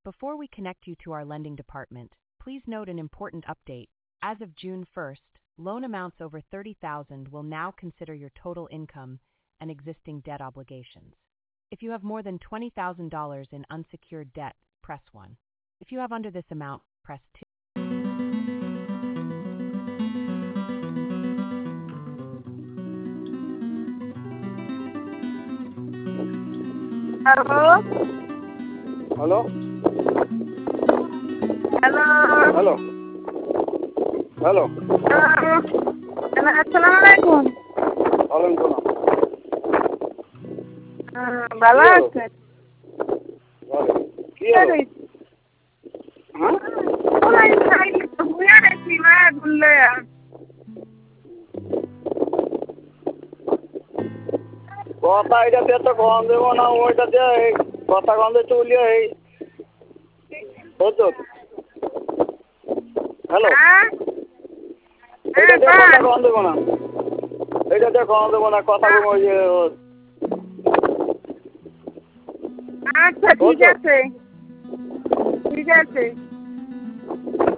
Before we connect you to our lending department, please note an important update. As of June 1st, loan amounts over $30,000 will now consider your total income and existing debt obligations. If you have more than $20,000 in unsecured debt, press 1. If you have under this amount, press 2. Hello? Hello? Hello? Hello? Hello? Assalamu alaikum. Alaikum ভালো আছেন? salam. কি হলো? হ্যাঁ? ঘুরে দেখি মা ঘুরলে কথা এটাতে তো কম দেবো না ওইটাতে কথা কম দিয়ে চলিয়ে বুঝছো? হ্যালো? এটাতে কথা কম দেবো না। এটাতে কম দেবো না কথা কম ওই যে আচ্ছা ঠিক আছে ঠিক আছে